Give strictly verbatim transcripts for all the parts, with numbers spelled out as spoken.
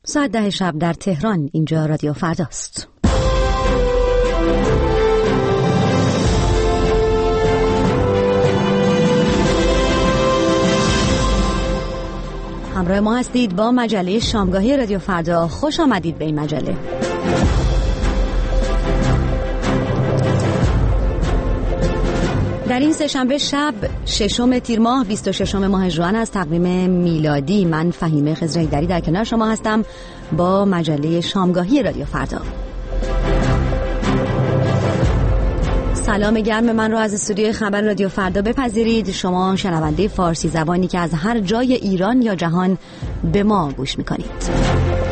ساعت ده شب در تهران. اینجا رادیو فرداست. همراه ما هستید با مجله شامگاهی رادیو فردا. خوش آمدید به این مجله. در این سه‌شنبه شب ششم تیر ماه بیست و ششم ماه ژوئن از تقویم میلادی، من فهیمه خضرایی‌دری در کنار شما هستم با مجله شامگاهی رادیو فردا. سلام گرم من رو از استودیوی خبر رادیو فردا بپذیرید. شما شنونده فارسی زبانی که از هر جای ایران یا جهان به ما گوش میکنید.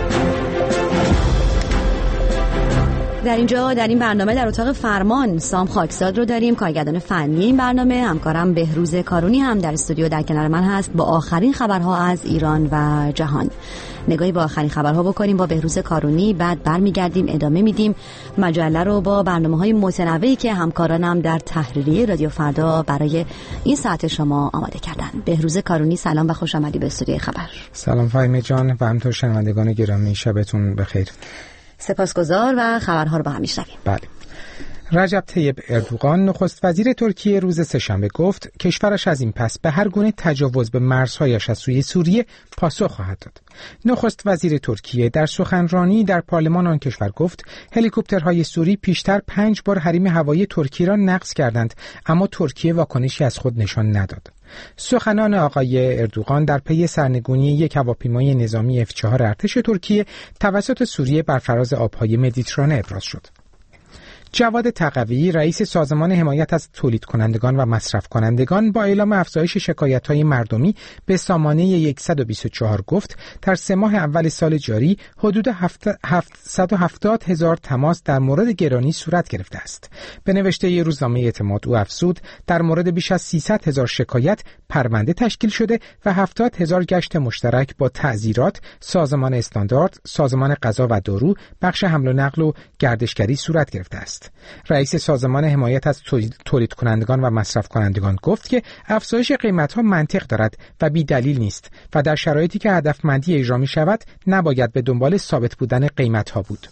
در اینجا در این برنامه در اتاق فرمان سام خاکزاد رو داریم، کارگردان فنی این برنامه. همکارم بهروز کارونی هم در استودیو در کنار من هست با آخرین خبرها از ایران و جهان. نگاهی با آخرین خبرها بکنیم با بهروز کارونی، بعد برمیگردیم ادامه میدیم مجله رو با برنامه‌های متنوعی که همکارانم در تحریریه رادیو فردا برای این ساعت شما آماده کردن. بهروز کارونی سلام و خوش آمدی به استودیوی خبر. سلام فهیمه جان و همینطور شنوندگان گرامی، شبتون بخیر. سپاسگزار و خبرها رو با هم میشنویم. بله. رجب طیب اردوغان نخست وزیر ترکیه روز سه‌شنبه گفت کشورش از این پس به هر گونه تجاوز به مرزهایش از سوی سوریه پاسخ خواهد داد. نخست وزیر ترکیه در سخنرانی در پارلمان آن کشور گفت هلیکوپترهای سوری پیشتر پنج بار حریم هوایی ترکیه را نقض کردند، اما ترکیه واکنشی از خود نشان نداد. سخنان آقای اردوغان در پی سرنگونی یک هواپیمای نظامی اف چهار ارتش ترکیه توسط سوریه بر فراز آبهای مدیترانه ابراز شد. جواد تقوی رئیس سازمان حمایت از تولید کنندگان و مصرف کنندگان با اعلام افزایش شکایت‌های مردمی به سامانه صد و بیست و چهار گفت در سه ماه اول سال جاری حدود هفتصد و هفتاد هزار تماس در مورد گرانی صورت گرفته است. به نوشته روزنامه اعتماد او افزود در مورد بیش از سیصد هزار شکایت پرونده تشکیل شده و هفتاد هزار گشت مشترک با تعزیرات، سازمان استاندارد، سازمان غذا و دارو، بخش حمل و نقل و گردشگری صورت گرفته است. رئیس سازمان حمایت از تولید کنندگان و مصرف کنندگان گفت که افزایش قیمت‌ها منطق دارد و بی دلیل نیست و در شرایطی که هدفمندی اجرا می شود نباید به دنبال ثابت بودن قیمت‌ها بود.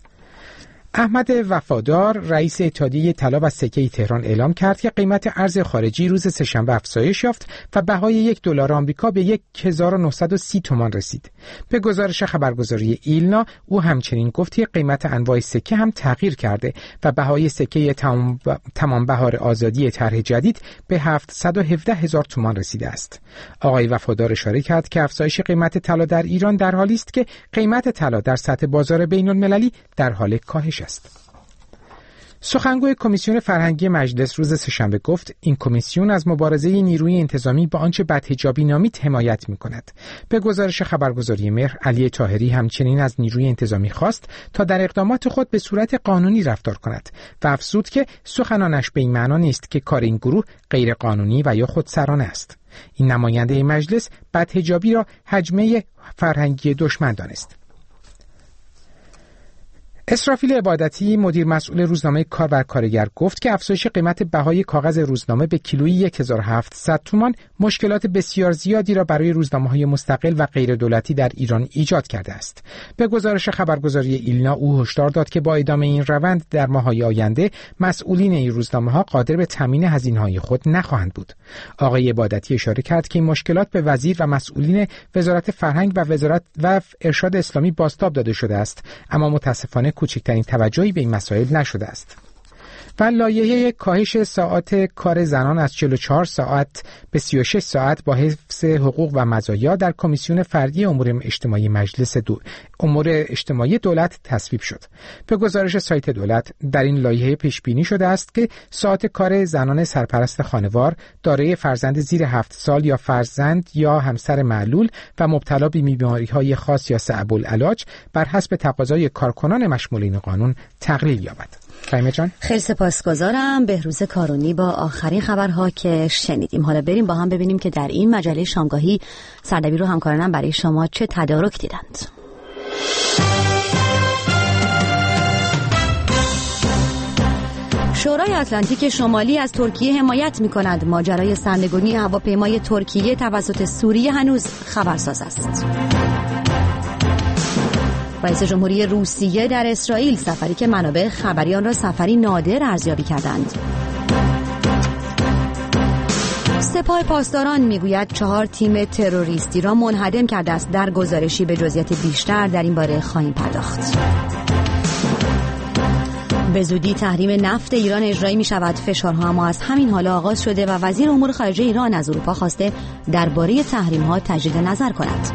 احمد وفادار رئیس اتحادیه طلا و سکه تهران اعلام کرد که قیمت ارز خارجی روز سه‌شنبه افزایش یافت و بهای یک دلار آمریکا به هزار و نهصد و سی تومان رسید. به گزارش خبرگزاری ایلنا او همچنین گفت که قیمت انواع سکه هم تغییر کرده و بهای سکه تمام, ب... تمام بهار آزادی طرح جدید به هفتصد و هفده هزار تومان رسیده است. آقای وفادار اشاره کرد که افزایش قیمت طلا در ایران در حالی است که قیمت طلا در سطح بازار بین‌المللی در حال کاهش است. سخنگوی کمیسیون فرهنگی مجلس روز سه‌شنبه گفت این کمیسیون از مبارزه نیروی انتظامی با آنچه بدحجابی نامید حمایت می‌کند. به گزارش خبرگزاری مهر، علی طاهری همچنین از نیروی انتظامی خواست تا در اقدامات خود به صورت قانونی رفتار کند و افزود که سخنانش به این معنا نیست که کار این گروه غیر قانونی و یا خودسرانه است. این نماینده مجلس بدحجابی را هجمه فرهنگی دشمن دانست. اسرافیل عبادتی مدیر مسئول روزنامه کار و کارگر گفت که افزایش قیمت بهای کاغذ روزنامه به کیلویی هزار و هفتصد تومان مشکلات بسیار زیادی را برای روزنامه‌های مستقل و غیر دولتی در ایران ایجاد کرده است. به گزارش خبرگزاری ایلنا او هشدار داد که با ادامه این روند در ماه‌های آینده مسئولین این روزنامه‌ها قادر به تامین هزینه‌های خود نخواهند بود. آقای عبادتی اشاره کرد که این مشکلات به وزیر و مسئولین وزارت فرهنگ و وزارت و ارشاد اسلامی بازتاب داده شده است، اما متاسفانه کوچکترین توجهی به این مسائل نشده است. و لایحه کاهش ساعات کار زنان از چهل و چهار ساعت به سی و شش ساعت با حفظ حقوق و مزایا در کمیسیون فردی امور اجتماعی مجلس دو... امور اجتماعی دولت تصویب شد. به گزارش سایت دولت در این لایحه پیش بینی شده است که ساعت کار زنان سرپرست خانوار دارای فرزند زیر هفت سال یا فرزند یا همسر معلول و مبتلا به بیماری‌های خاص یا صعب العلاج بر حسب تقاضای کارکنان مشمول این قانون تقلیل یابد. فهیمه جان، خیلی سپاسگزارم. بهروز کارونی با آخرین خبرها که شنیدیم. حالا بریم با هم ببینیم که در این مجله شامگاهی سردبیر و همکارانم برای شما چه تدارک دیدند. شورای اتلانتیک شمالی از ترکیه حمایت می‌کند. ماجرای سرنگونی هواپیمای ترکیه توسط سوریه هنوز خبرساز است. رئیس جمهوری روسیه در اسرائیل، سفری که منابع خبری آن را سفری نادر ارزیابی کردند. سپاه پاسداران میگوید چهار تیم تروریستی را منهدم کرده است. در گزارشی به جزئیات بیشتر در این باره خواهیم پرداخت. به زودی تحریم نفت ایران اجرایی می شود. فشارها اما از همین حالا آغاز شده و وزیر امور خارجه ایران از اروپا خواسته درباره تحریم ها تجدید نظر کند.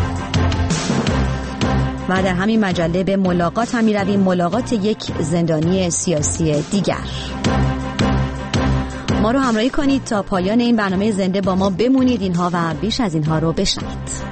و در همین مجله به ملاقات هم می رویم، ملاقات یک زندانی سیاسی دیگر. ما رو همراهی کنید تا پایان این برنامه زنده با ما بمونید. اینها و بیش از اینها رو بشنوید.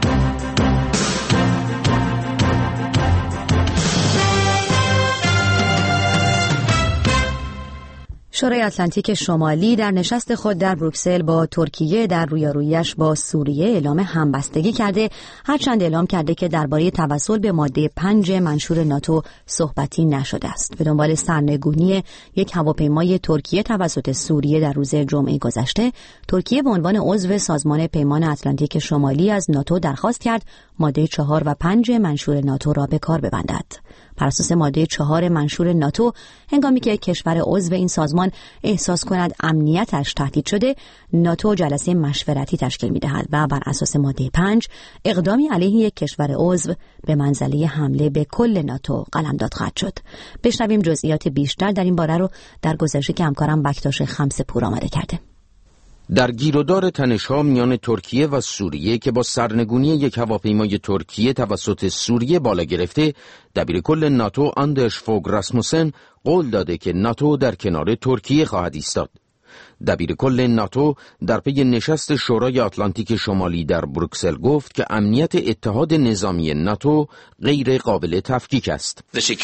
شورای اتلانتیک شمالی در نشست خود در بروکسل با ترکیه در رویارویی‌اش با سوریه اعلام همبستگی کرده، هرچند اعلام کرده که درباره توسل به ماده پنج منشور ناتو صحبتی نشده است. به دنبال سرنگونی یک هواپیمای ترکیه توسط سوریه در روز جمعه گذشته، ترکیه به عنوان عضو سازمان پیمان اتلانتیک شمالی از ناتو درخواست کرد ماده چهار و پنج منشور ناتو را به کار ببندد. بر اساس ماده چهار منشور ناتو، هنگامی که کشور عضو این سازمان احساس کند امنیتش تهدید شده، ناتو جلسه مشورتی تشکیل می‌دهد و بر اساس ماده پنج اقدامی علیه یک کشور عضو به منزله حمله به کل ناتو قلمداد خواهد شد. بشنویم جزئیات بیشتر در این باره رو در گزارشی که همکارم بکتاش خمسه‌پور آماده کرده. در گیرودار تنش‌ها میان ترکیه و سوریه که با سرنگونی یک هواپیمای ترکیه توسط سوریه بالا گرفته، دبیرکل ناتو آندرس فوگ راسموسن قول داده که ناتو در کنار ترکیه خواهد ایستاد. دبیرکل ناتو در پی نشست شورای اتلانتیک شمالی در بروکسل گفت که امنیت اتحاد نظامی ناتو غیر قابل تفکیک است.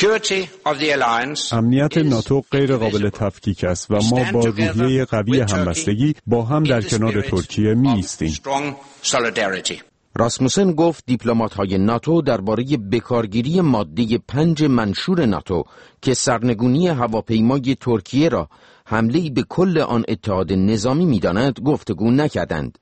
امنیت ناتو غیر قابل تفکیک است و ما با روحیه قوی همبستگی با هم در کنار ترکیه می ایستیم. راسموسن گفت دیپلمات‌های ناتو درباره بکارگیری ماده پنج منشور ناتو که سرنگونی هواپیمای ترکیه را حمله‌ای به کل آن اتحاد نظامی می‌داند گفتگو نکردند.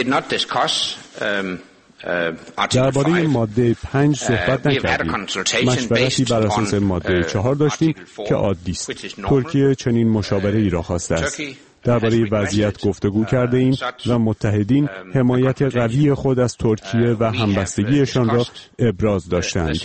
درباره ماده پنج صحبت نکردیم. مشورتی بر اساس ماده چهار داشتیم که عادی است. ترکیه چنین مشاوره‌ای را خواسته است. درباره وضعیت گفتگو کرده ایم و متحدین حمایت قوی خود از ترکیه و همبستگیشان را ابراز داشتند.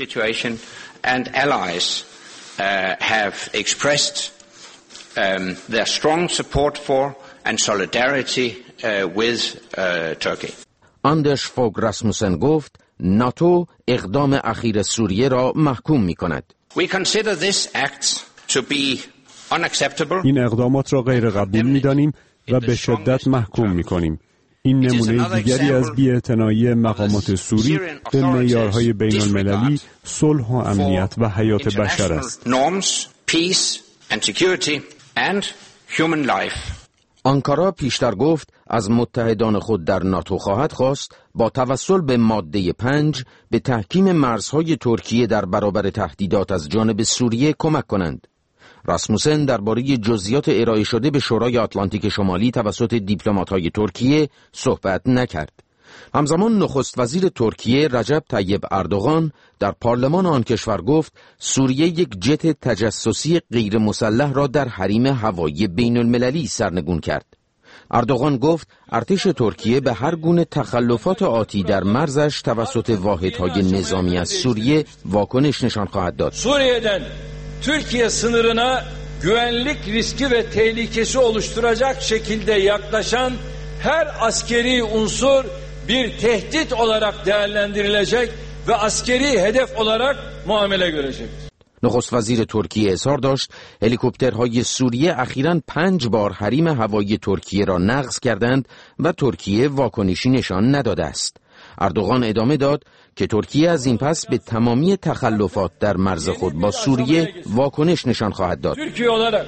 Um, their strong support for and solidarity uh, with uh, Turkey. آندرس فوگ راسموسن گفت ناتو اقدام اخیر سوریه را محکوم می کند. We consider this act to be unacceptable. این اقدامات را غیر قبول می دانیم و به شدت محکوم می کنیم. این نمونه دیگری از بی‌اعتنایی مقامات سوری به معیارهای بین المللی، صلح و امنیت و حیات بشر است. Norms, peace and security and human life. آنکارا پیشتر گفت از متحدان خود در ناتو خواهد خواست با توسل به ماده پنج به تحکیم مرزهای ترکیه در برابر تهدیدات از جانب سوریه کمک کنند. راسموسن درباره جزئیات ارائه شده به شورای اتلانتیک شمالی توسط دیپلمات‌های ترکیه صحبت نکرد. همزمان نخست وزیر ترکیه رجب طیب اردوغان در پارلمان آن کشور گفت سوریه یک جت تجسسی غیر مسلح را در حریم هوایی بین المللی سرنگون کرد. اردوغان گفت ارتش ترکیه به هر گونه تخلفات آتی در مرزش توسط واحدهای نظامی از سوریه واکنش نشان خواهد داد. Suriye'den Türkiye sınırına güvenlik riski ve tehlikesi oluşturacak şekilde yaklaşan her askeri unsur bir tehdit olarak değerlendirilecek ve askeri hedef olarak muamele görecek. نخست وزیر ترکیه اظهار داشت هلیکوپترهای سوریه اخیراً پنج بار حریم هوایی ترکیه را نقض کردند و ترکیه واکنشی نشان نداده است. اردوغان ادامه داد که ترکیه از این pes به تمامی تخلفات در مرز خود با سوریye واکنش نشان خواهد داد. Türkiye olarak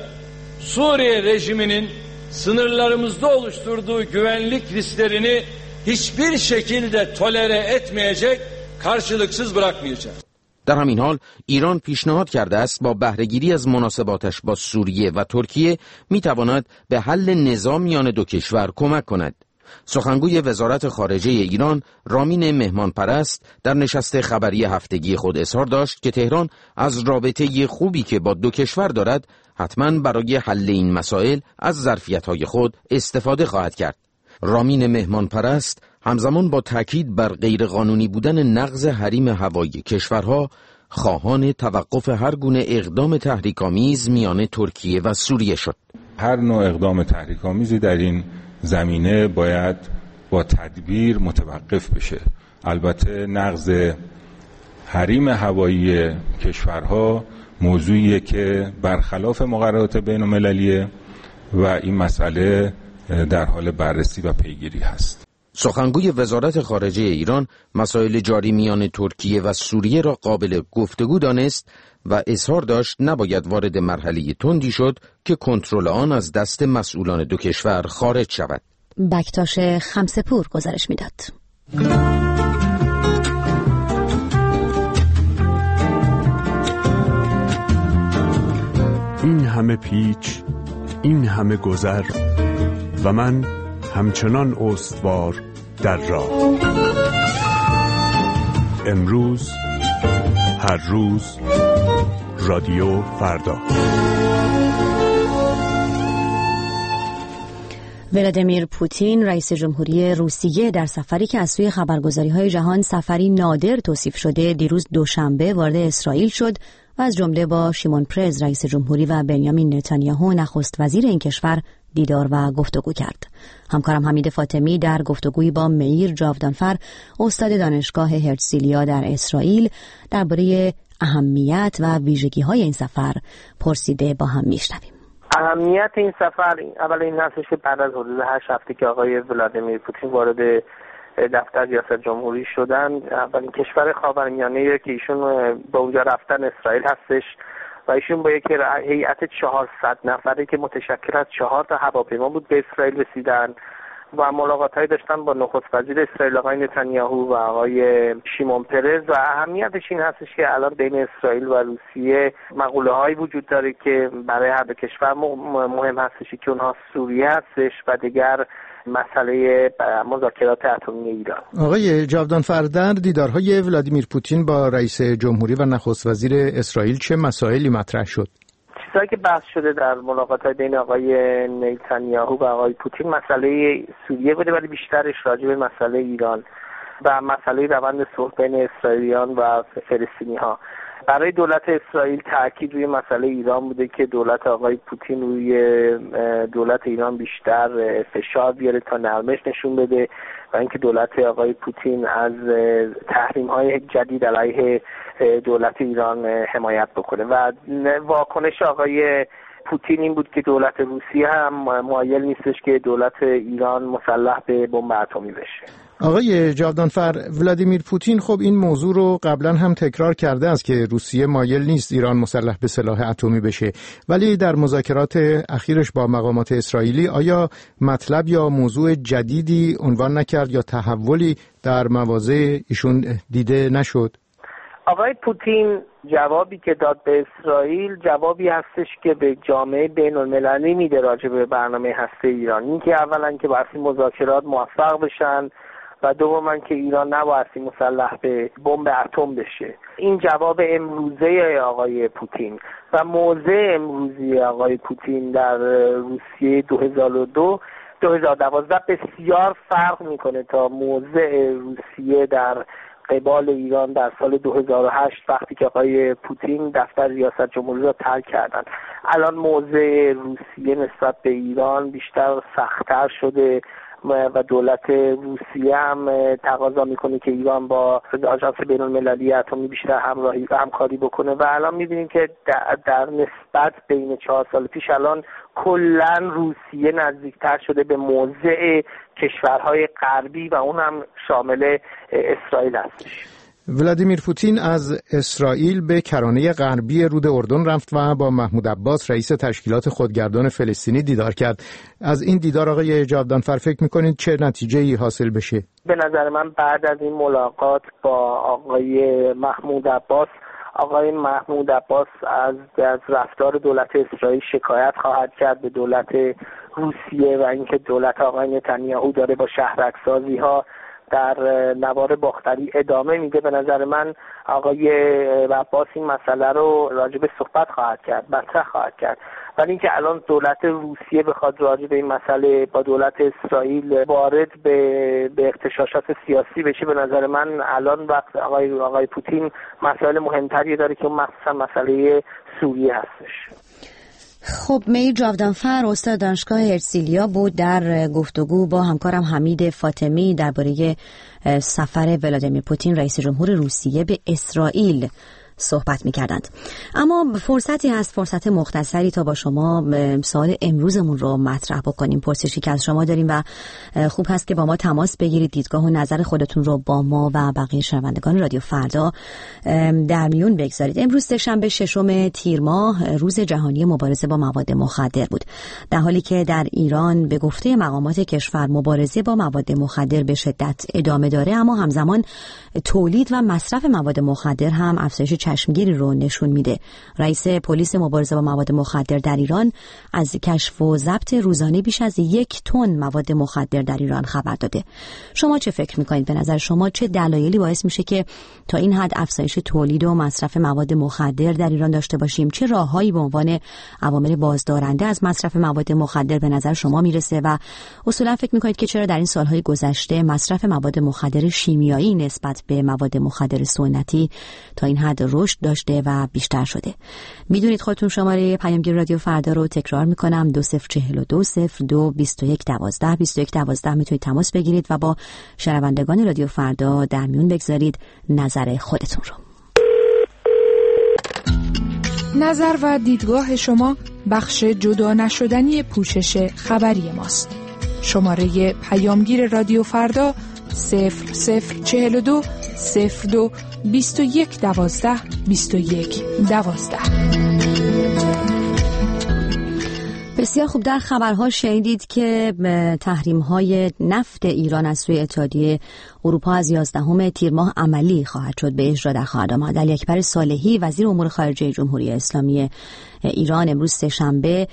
Suriye rejiminin sınırlarımızda oluşturduğu güvenlik risklerini hiçbir şekilde tolere etmeyecek, karşılıksız bırakmayacağız. در همین حال ایران پیشنهاد کرده است با بهره‌گیری از مناسباتش با سوریه و ترکیه میتواند به حل نزاع میان دو کشور کمک کند. سخنگوی وزارت خارجه ایران رامین مهمانپرست در نشست خبری هفتگی خود اظهار داشت که تهران از رابطه خوبی که با دو کشور دارد حتما برای حل این مسائل از ظرفیت‌های خود استفاده خواهد کرد. رامین مهمانپرست همزمان با تاکید بر غیرقانونی بودن نقض حریم هوایی کشورها خواهان توقف هر گونه اقدام تحریک‌آمیز میان ترکیه و سوریه شد. هر نوع اقدام تحریک‌آمیزی در این زمینه باید با تدبیر متوقف بشه. البته نقض حریم هوایی کشورها موضوعیه که برخلاف مقررات بین‌المللیه و این مسئله در حال بررسی و پیگیری هست. سخنگوی وزارت خارجه ایران مسائل جاری میان ترکیه و سوریه را قابل گفتگو دانست و اظهار داشت نباید وارد مرحله تندی شد که کنترل آن از دست مسئولان دو کشور خارج شود. بکتاش خمسه‌پور گزارش میداد. این همه پیچ، این همه گذر و من همچنان استوار در راه. امروز، هر روز، رادیو فردا. ولادیمیر پوتین رئیس جمهوری روسیه در سفری که از سوی خبرگزاری‌های جهان سفری نادر توصیف شده دیروز دوشنبه وارد اسرائیل شد و از جمله با شیمون پرز رئیس جمهوری و بنیامین نتانیاهو نخست وزیر این کشور دیدار و گفتگو کرد. همکارم حمید فاطمی در گفتگویی با مئیر جاودانفر استاد دانشگاه هرتزلیا در اسرائیل درباره اهمیت و ویژگی‌های این سفر پرسیده با هم میشنویم. اهمیت این سفر اول این هستش که بعد از حدود هشت هفته که آقای ولادیمیر پوتین وارد دفتر ریاست جمهوری شدن، اولین کشور خاورمیانه‌ای که ایشون به اونجا رفتن اسرائیل هستش و ایشون با یک هیئت چهارصد نفره که متشکل از چهار تا هواپیما بود به اسرائیل رسیدن و ملاقات‌هایی داشتن با نخست وزیر اسرائیل آقای نتانیاهو و آقای شیمون پرز و اهمیتش این هستش که الان بین اسرائیل و روسیه مقوله‌هایی وجود داره که برای هر دو کشور مهم هستش که اونها سوریه هستش و دیگر مسئله مذاکرات اتمی ایران. آقای جاودانفر، در دیدارهای ولادیمیر پوتین با رئیس جمهوری و نخست وزیر اسرائیل چه مسائلی مطرح شد؟ چیزایی که بحث شده در ملاقات‌های بین آقای نتانیاهو و آقای پوتین مسئله سوریه بوده ولی بیشترش راجع به مسئله ایران و مسئله روند صلح بین اسرائیلیان و فلسطینی‌ها. برای دولت اسرائیل تاکید روی مسئله ایران بوده که دولت آقای پوتین روی دولت ایران بیشتر فشار بیاره تا نرمش نشون بده و اینکه دولت آقای پوتین از تحریم‌های جدید علیه دولت ایران حمایت بکنه و واکنش آقای پوتین این بود که دولت روسیه هم مایل نیستش که دولت ایران مسلح به بمب اتمی بشه. آقای جاودانفر، ولادیمیر پوتین خب این موضوع رو قبلا هم تکرار کرده است که روسیه مایل نیست ایران مسلح به سلاح اتمی بشه، ولی در مذاکرات اخیرش با مقامات اسرائیلی آیا مطلب یا موضوع جدیدی عنوان نکرد یا تحولی در مواضع ایشون دیده نشد؟ آقای پوتین جوابی که داد به اسرائیل جوابی هستش که به جامعه بین المللی میده راجع به برنامه هسته ایران. این که اولا که باید مذاکرات موفق بشن و دوما که ایران نباید مسلح به بمب اتم بشه. این جواب امروزه آقای پوتین و موضع امروزی آقای پوتین در روسیه دو هزار و دو دو هزار و دوازده بسیار فرق میکنه تا موضع روسیه در قبال ایران در سال دو هزار و هشت وقتی که آقای پوتین دفتر ریاست جمهوری را ترک کردند. الان موضع روسیه نسبت به ایران بیشتر سخت‌تر شده و دولت روسیه هم تقاضا میکنه که ایران با آژانس بین‌المللی اتمی بیشتر همراهی و همکاری بکنه و الان میبینیم که در, در نسبت بین چهار سال پیش الان کلا روسیه نزدیکتر شده به موضع کشورهای غربی و اون هم شامل اسرائیل هستش. ولادیمیر پوتین از اسرائیل به کرانه غربی رود اردن رفت و با محمود عباس رئیس تشکیلات خودگردان فلسطینی دیدار کرد. از این دیدار آقای جاودانفر فکر می‌کنید چه نتیجه‌ای حاصل بشه؟ به نظر من بعد از این ملاقات با آقای محمود عباس آقای محمود عباس از از رفتار دولت اسرائیل شکایت خواهد کرد به دولت روسیه و اینکه دولت آقای نتانیاهو داره با شهرک‌سازی ها در نوار باختری ادامه میده. به نظر من آقای عباس این مسئله رو راجع به صحبت خواهد کرد، مطرح خواهد کرد، ولی اینکه الان دولت روسیه بخواد راجع به این مسئله با دولت اسرائیل وارد به به اغتشاشات سیاسی بشه، به نظر من الان وقت آقای آقای پوتین مسائل مهمتری داره که مخصوصا مسئله سوریه هستش. خب میر جاودانفر استاد دانشگاه هرسیلیا بود در گفتگو با همکارم حمید فاطمی درباره سفر ولادیمیر پوتین رئیس جمهور روسیه به اسرائیل صحبت می‌کردند. اما فرصتی هست، فرصت مختصری تا با شما سوال امروزمون رو مطرح بکنیم، پرسشی که از شما داریم و خوب هست که با ما تماس بگیرید، دیدگاه و نظر خودتون رو با ما و بقیه شنوندگان رادیو فردا در میون بگذارید. امروز سه‌شنبه ششم تیر ماه روز جهانی مبارزه با مواد مخدر بود، در حالی که در ایران به گفته مقامات کشور مبارزه با مواد مخدر به شدت ادامه داره، اما همزمان تولید و مصرف مواد مخدر هم افزایش چشمگیری رو نشون میده. رئیس پلیس مبارزه با مواد مخدر در ایران از کشف و ضبط روزانه بیش از یک تن مواد مخدر در ایران خبر داده. شما چه فکر میکنید؟ به نظر شما چه دلایلی باعث میشه که تا این حد افزایش تولید و مصرف مواد مخدر در ایران داشته باشیم؟ چه راههایی به عنوان عوامل بازدارنده از مصرف مواد مخدر به نظر شما میرسه و اصولا فکر میکنید که چرا در این سالهای گذشته مصرف مواد مخدر شیمیایی نسبت به مواد مخدر سنتی تا این حد رشد داشته و بیشتر شده؟ میدونید خودتون. شماره پیامگیر رادیو فردا رو تکرار میکنم: دو صفر چهل دو صفر دو بیست و یک دوازده بیست و یک دوازده. میتونید تماس بگیرید و با شنوندگان رادیو فردا در میون بگذارید نظر خودتون رو. نظر و دیدگاه شما بخش جدا نشدنی پوشش خبری ماست. شماره پیامگیر رادیو فردا صفر صفر چهل دو صفر دو بیست و یک دوازده بیست و یک دوازده. بسیار خوب. در خبرها شنیدید که تحریم‌های نفت ایران از سوی اتحادیه اروپا از یازدهم تیر ماه عملی خواهد شد، به اجرا در خواهد آمد. علی اکبر صالحی وزیر امور خارجه جمهوری اسلامی ایران امروز سه‌شنبه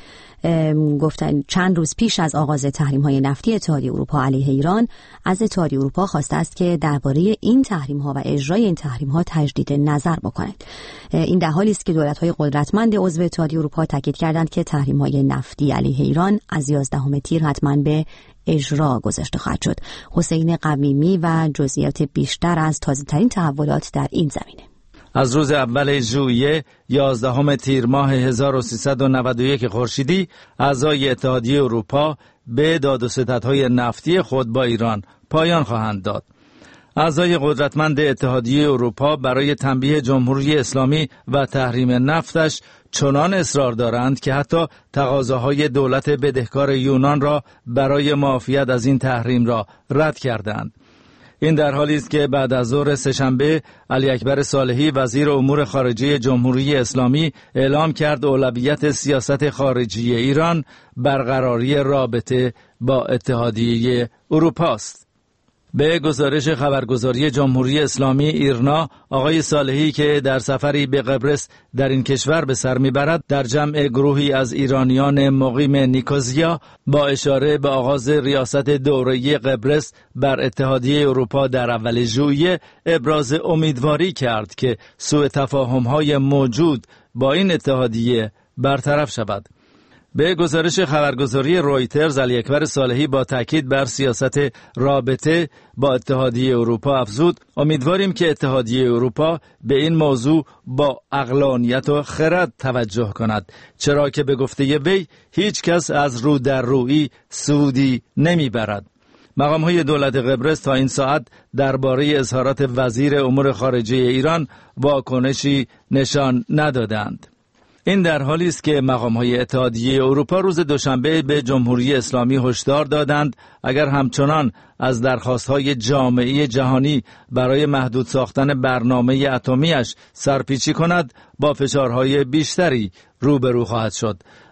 گفتن چند روز پیش از آغاز تحریم‌های نفتی اتحادیه اروپا علیه ایران از اتحادیه اروپا خواسته است که درباره این تحریم‌ها و اجرای این تحریم‌ها تجدید نظر بکند. این در حالی است که دولت‌های قدرتمند عضو اتحادیه اروپا تاکید کردند که تحریم‌های نفتی علیه ایران از یازدهم تیر حتماً به اجرا گذاشته خواهد شد. حسین قویمی و جزئیات بیشتر از تازه‌ترین تحولات در این زمینه. از روز اول ژوئیه یازدهم تیر ماه هزار و سیصد و نود و یک خورشیدی اعضای اتحادیه اروپا به داد و ستدهای نفتی خود با ایران پایان خواهند داد. اعضای قدرتمند اتحادیه اروپا برای تنبیه جمهوری اسلامی و تحریم نفتش چنان اصرار دارند که حتی تقاضاهای دولت بدهکار یونان را برای معافیت از این تحریم را رد کردند. این در حالی است که بعد از ظهر سه‌شنبه علی اکبر صالحی وزیر امور خارجه جمهوری اسلامی اعلام کرد اولویت سیاست خارجی ایران برقراری رابطه با اتحادیه اروپا است. به گزارش خبرگزاری جمهوری اسلامی ایرنا، آقای صالحی که در سفری به قبرس در این کشور به سر میبرد، در جمع گروهی از ایرانیان مقیم نیکوزیا با اشاره به آغاز ریاست دوره‌ای قبرس بر اتحادیه اروپا در اول ژوئیه ابراز امیدواری کرد که سوء تفاهم‌های موجود با این اتحادیه برطرف شود. به گزارش خبرگزاری رویترز، علی اکبر صالحی با تاکید بر سیاست رابطه با اتحادیه اروپا افزود: امیدواریم که اتحادیه اروپا به این موضوع با عقلانیت و خرد توجه کند، چرا که به گفته وی هیچ کس از رو در رویی سودی نمیبرد. مقام‌های دولت قبرس تا این ساعت درباره اظهارات وزیر امور خارجه ایران واکنشی نشان ندادند. این در حالی است که مقام‌های اتحادیه اروپا روز دوشنبه به جمهوری اسلامی هشدار دادند اگر همچنان از درخواست‌های جامعه جهانی برای محدود ساختن برنامه اتمی‌اش سرپیچی کند، با فشارهای بیشتری روبرو خواهد شد.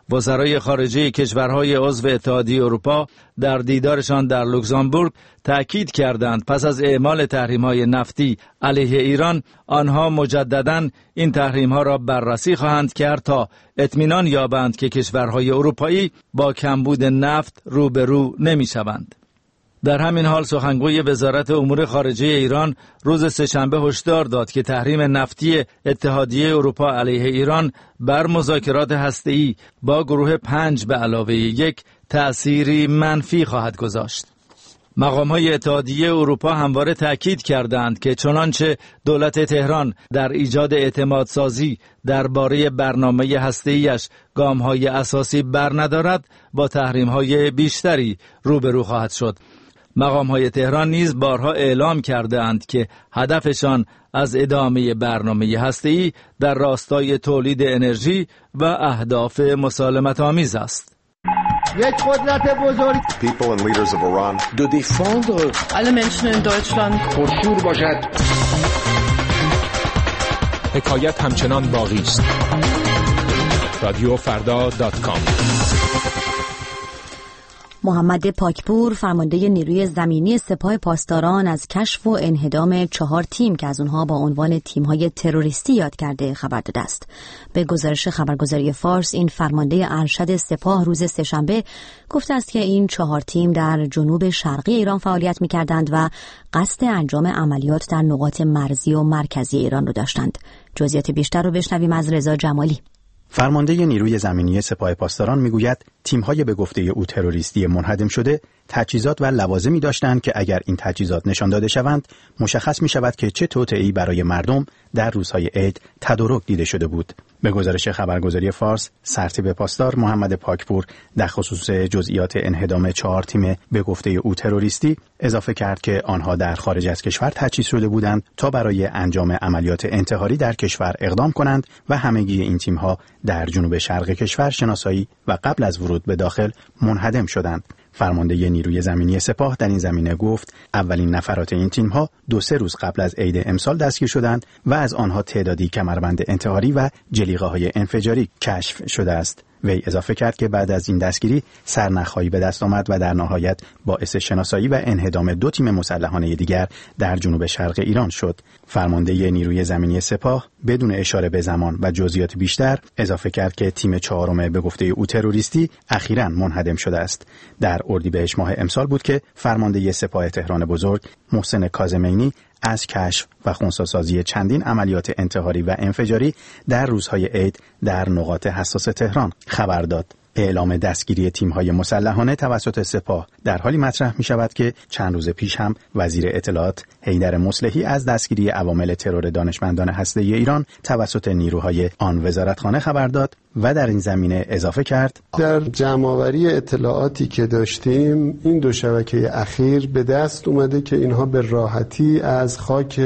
وزرای خارجه کشورهای عضو اتحادیه اروپا در دیدارشان در لوکزامبورگ تأکید کردند پس از اعمال تحریم‌های نفتی علیه ایران آنها مجدداً این تحریم‌ها را بررسی خواهند کرد تا اطمینان یابند که کشورهای اروپایی با کمبود نفت روبرو نمی‌شوند. در همین حال سخنگوی وزارت امور خارجه ایران روز سه‌شنبه هشدار داد که تحریم نفتی اتحادیه اروپا علیه ایران بر مذاکرات هسته‌ای با گروه پنج به علاوه یک تأثیری منفی خواهد گذاشت. مقام‌های اتحادیه اروپا همواره تأکید کردند که چنانچه دولت تهران در ایجاد اعتمادسازی درباره برنامه هسته‌ایش گام‌های اساسی برندارد با تحریم‌های بیشتری روبرو خواهد شد. مقام‌های تهران نیز بارها اعلام کرده اند که هدفشان از ادامه برنامه هسته‌ای در راستای تولید انرژی و اهداف مسالمت‌آمیز است. یک قدرت بزرگ People and leaders of Iran de défendre alle Menschen in Deutschland پرشور باشد. حکایت همچنان باقی است. رادیو فردا دات کام. محمد پاکپور فرمانده نیروی زمینی سپاه پاسداران از کشف و انهدام چهار تیم که از اونها با عنوان تیم‌های تروریستی یاد کرده خبر داده است. به گزارش خبرگزاری فارس این فرمانده ارشد سپاه روز سه‌شنبه گفته است که این چهار تیم در جنوب شرقی ایران فعالیت می‌کردند و قصد انجام عملیات در نقاط مرزی و مرکزی ایران رو داشتند. جزئیات بیشتر رو بشنویم از رضا جمالی. فرمانده نیروی زمینی سپاه پاسداران میگوید تیم‌های به گفته او تروریستی منهدم شده تجهیزات و لوازمی داشتند که اگر این تجهیزات نشان داده شوند مشخص می شود که چه توطئه‌ای برای مردم در روزهای عید تدارک دیده شده بود. به گزارش خبرگزاری فارس سرتیپ پاسدار محمد پاکپور در خصوص جزئیات انهدام چهار تیم به گفته او تروریستی اضافه کرد که آنها در خارج از کشور تجهیز شده بودند تا برای انجام عملیات انتحاری در کشور اقدام کنند و همگی این تیم‌ها در جنوب شرق کشور شناسایی و قبل از ورود به داخل منهدم شدند. فرمانده نیروی زمینی سپاه در این زمینه گفت اولین نفرات این تیم‌ها دو سه روز قبل از عید امسال دستگیر شدند و از آنها تعدادی کمربند انتحاری و جلیقه‌های انفجاری کشف شده است. وی اضافه کرد که بعد از این دستگیری سرنخ‌هایی به دست آمد و در نهایت باعث شناسایی و انهدام دو تیم مسلحانه دیگر در جنوب شرق ایران شد. فرمانده نیروی زمینی سپاه بدون اشاره به زمان و جزئیات بیشتر اضافه کرد که تیم چهارم به گفته او تروریستی اخیراً منهدم شده است. در اردیبهشت ماه امسال بود که فرمانده سپاه تهران بزرگ محسن کاظمینی از کشف و خنثی‌سازی چندین عملیات انتحاری و انفجاری در روزهای عید در نقاط حساس تهران خبر داد. اعلام دستگیری تیم‌های مسلحانه توسط سپاه در حالی مطرح می‌شود که چند روز پیش هم وزیر اطلاعات حیدر مصلحی از دستگیری عوامل ترور دانشمندان هسته‌ای ایران توسط نیروهای آن وزارتخانه خبر داد و در این زمینه اضافه کرد در جمع‌آوری اطلاعاتی که داشتیم این دو شبکه اخیر به دست اومده که اینها به راحتی از خاک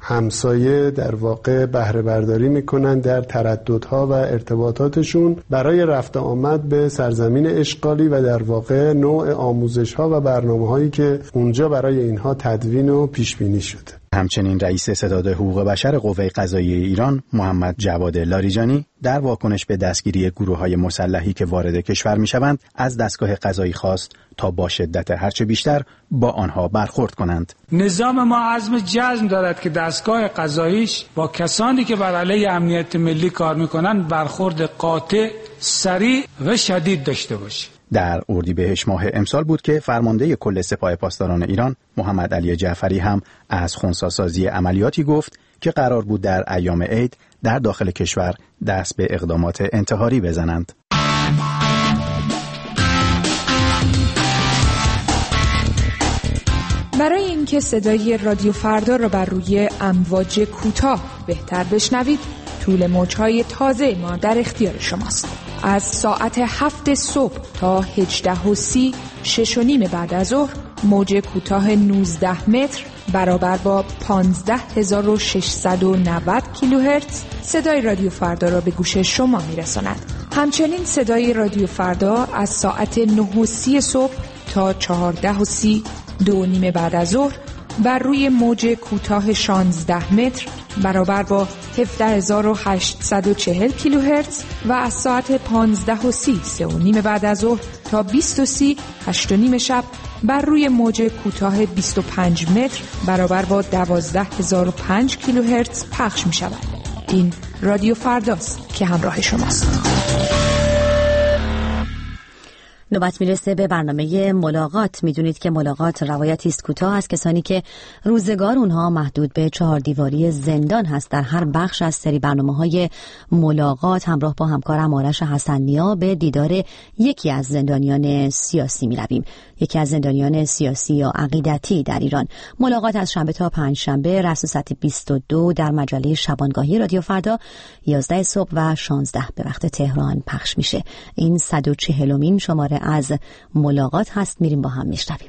همسایه در واقع بهره برداری می‌کنند در ترددها و ارتباطاتشون برای رفت آمد به سرزمین اشغالی و در واقع نوع آموزش‌ها و برنامه‌هایی که اونجا برای اینها تدوین و پیش بینی شده. همچنین رئیس ستاد حقوق بشر قوه قضاییه ایران محمد جواد لاریجانی در واکنش به دستگیری گروه‌های مسلحی که وارد کشور می‌شوند از دستگاه قضایی خواست تا با شدت هرچه بیشتر با آنها برخورد کنند. نظام ما عزم جزم دارد که دستگاه قضاییش با کسانی که بر علیه امنیت ملی کار می‌کنند برخورد قاطع، سریع و شدید داشته باشه. در اردیبهشت ماه امسال بود که فرمانده کل سپاه پاسداران ایران محمد علی جعفری هم از خنثی‌سازی عملیاتی گفت که قرار بود در ایام عید در داخل کشور دست به اقدامات انتحاری بزنند. برای اینکه صدای رادیو فردا را بر روی امواج کوتاه بهتر بشنوید، طول موج‌های تازه ما در اختیار شماست. از ساعت هفت صبح تا هجده و سی شش و نیم بعد از ظهر موج کوتاه نوزده متر برابر با پانزده هزار و ششصد و نود کیلوهرتز صدای رادیو فردا را به گوش شما میرساند. همچنین صدای رادیو فردا از ساعت نه و سی صبح تا چهارده و سی دو نیم بعد از ظهر بر روی موج کوتاه شانزده متر برابر با هفده هزار و هشتصد و چهل کیلوهرتز و از ساعت پانزده و سی سه و نیم بعد از ظهر تا بیست و سی هشت و نیم شب بر روی موج کوتاه بیست و پنج متر برابر با دوازده هزار و پنج کیلوهرتز پخش می شود. این رادیو فرداست که همراه شماست. نوبت میرسه به برنامه ملاقات. میدونید که ملاقات روایتی است کوتاه از کسانی که روزگار اونها محدود به چهار دیواری زندان هست. در هر بخش از سری برنامه‌های ملاقات همراه با همکارم آرش حسن‌نیا به دیدار یکی از زندانیان سیاسی میرویم. یکی از زندانیان سیاسی یا عقیدتی در ایران. ملاقات از شنبه تا پنجشنبه رأس ساعت بیست و دو در مجله شبانگاهی رادیو فردا یازده صبح و شانزده به وقت تهران پخش میشه. این صد و چهلمین شماره از ملاقات هست. میریم با هم میشنویم.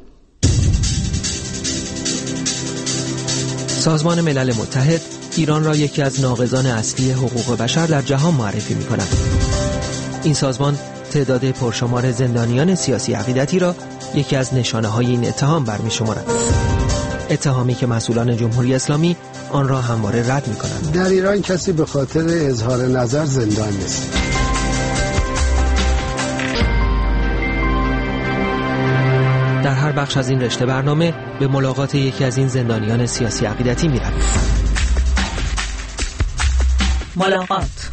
سازمان ملل متحد ایران را یکی از ناقضان اصلی حقوق بشر در جهان معرفی می‌کند. این سازمان تعداد پرشمار زندانیان سیاسی عقیدتی را یکی از نشانه‌های این اتهام برمی‌شمارد. اتهامی که مسئولان جمهوری اسلامی آن را همواره رد می‌کنند. در ایران کسی به خاطر اظهار نظر زندان نیست. در هر بخش از این رشته برنامه به ملاقات یکی از این زندانیان سیاسی عقیدتی می‌رویم. ملاقات.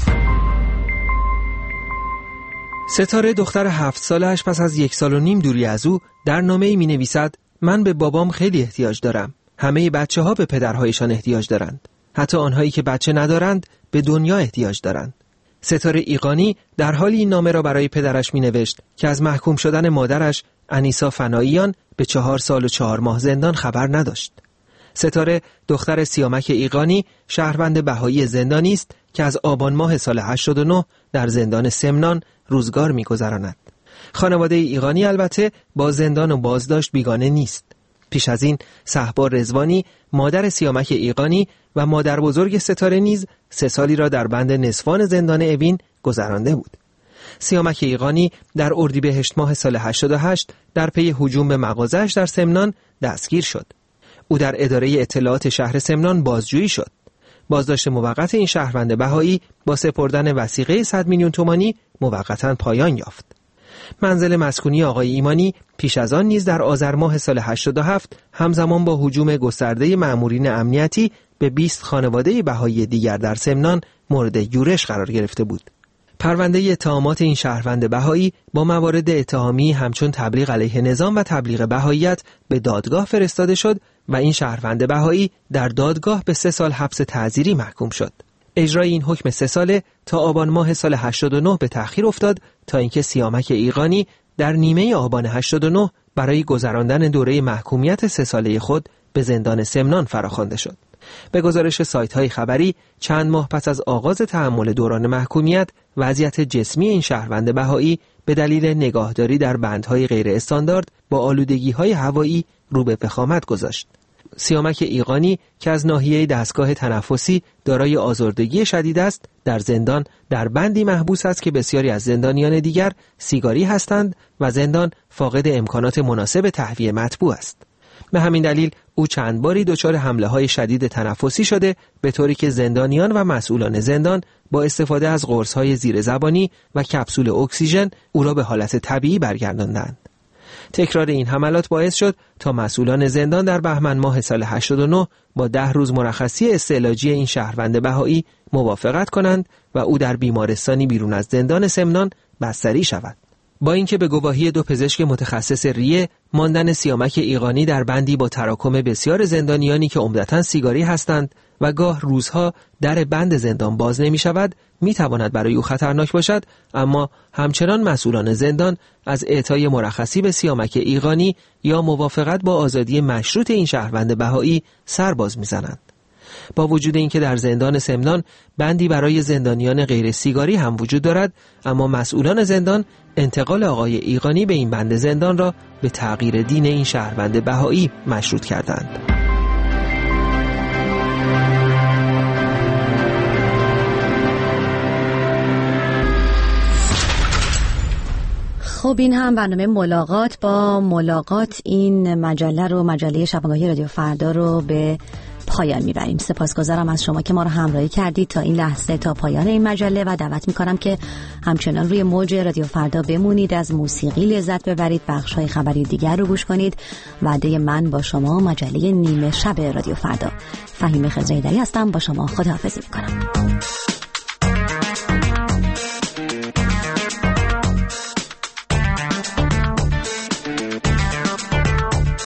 ستاره دختر هفت سالش پس از یک سال و نیم دوری از او در نامه‌ای می‌نویسد: من به بابام خیلی احتیاج دارم. همه بچه‌ها به پدرهایشان احتیاج دارند. حتی آنهایی که بچه ندارند به دنیا احتیاج دارند. ستاره ایقانی در حالی این نامه را برای پدرش می‌نوشت که از محکوم شدن مادرش انیسا فناییان به چهار سال و چهار ماه زندان خبر نداشت. ستاره دختر سیامک ایقانی شهروند بهایی زندانی است که از آبان ماه سال هشتاد و نه در زندان سمنان روزگار می‌گذراند. خانواده ایقانی البته با زندان و بازداشت بیگانه نیست. پیش از این صهبا رضوانی مادر سیامک ایقانی و مادر بزرگ ستاره نیز سه سالی را در بند نسوان زندان اوین گذرانده بود. سیامک ایقانی در اردیبهشت ماه سال هشتاد و هشت در پی هجوم به مغازه‌اش در سمنان دستگیر شد. او در اداره اطلاعات شهر سمنان بازجویی شد. بازداشت موقت این شهروند بهایی با سپردن وثیقه صد میلیون تومانی موقتاً پایان یافت. منزل مسکونی آقای ایمانی پیش از آن نیز در آذر ماه سال هشتاد و هفت همزمان با هجوم گسترده مأمورین امنیتی به بیست خانواده بهایی دیگر در سمنان مورد یورش قرار گرفته بود. پرونده اتهامات این شهروند بهایی با موارد اتهامی همچون تبلیغ علیه نظام و تبلیغ بهاییت به دادگاه فرستاده شد و این شهروند بهایی در دادگاه به سه سال حبس تعزیری محکوم شد. اجرای این حکم سه ساله تا آبان ماه سال هشتاد و نه به تأخیر افتاد تا اینکه سیامک ایقانی در نیمه آبان هشتاد و نه برای گذراندن دوره محکومیت سه ساله خود به زندان سمنان فراخوانده شد. به گزارش سایت‌های خبری چند ماه پس از آغاز تحمل دوران محکومیت وضعیت جسمی این شهروند بهایی به دلیل نگاهداری در بندهای غیر استاندارد با آلودگی‌های هوایی رو به فخامت گذاشت. سیامک ایقانی که از ناحیه دستگاه تنفسی دارای آزردگی شدید است، در زندان در بندی محبوس است که بسیاری از زندانیان دیگر سیگاری هستند و زندان فاقد امکانات مناسب تهویه مطبوع است. به همین دلیل او چند باری دچار حمله‌های شدید تنفسی شده، به طوری که زندانیان و مسئولان زندان با استفاده از قرص‌های زیر زبانی و کپسول اکسیژن او را به حالت طبیعی برگرداندند. تکرار این حملات باعث شد تا مسئولان زندان در بهمن ماه سال هشتاد و نه با ده روز مرخصی استعلاجی این شهروند بهایی موافقت کنند و او در بیمارستانی بیرون از زندان سمنان بستری شود. با اینکه به گواهی دو پزشک متخصص ریه ماندن سیامک ایقانی در بندی با تراکم بسیار زندانیانی که عمدتاً سیگاری هستند و گاه روزها در بند زندان باز نمی شود می تواند برای او خطرناک باشد، اما همچنان مسئولان زندان از اعطای مرخصی به سیامک ایقانی یا موافقت با آزادی مشروط این شهروند بهایی سر باز می زنند. با وجود اینکه در زندان سمنان بندی برای زندانیان غیر سیگاری هم وجود دارد، اما مسئولان زندان انتقال آقای ایقانی به این بند زندان را به تغییر دین این شهروند بهایی مشروط کردند. خب خب این هم برنامه ملاقات با ملاقات این مجله رو، مجله شبانگاهی رادیو فردا رو به پایان میبریم. سپاسگزارم از شما که ما رو همراهی کردید تا این لحظه، تا پایان این مجله، و دعوت میکنم که همچنان روی موج رادیو فردا بمونید، از موسیقی لذت ببرید، بخش‌های خبری دیگر رو گوش کنید. وعده من با شما مجله نیمه شب رادیو فردا. فهیمه خضره‌ایدری هستم، با شما خداحافظی میکنم.